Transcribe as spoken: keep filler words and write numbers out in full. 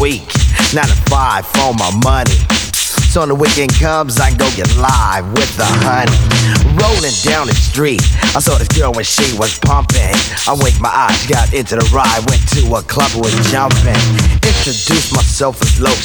week, nine to five for my money. So when the weekend comes, I go get live with the honey. Rolling down the street, I saw this girl when she was pumping. I winked my eyes, got into the ride, went to a club, was jumping. Introduced myself as Low.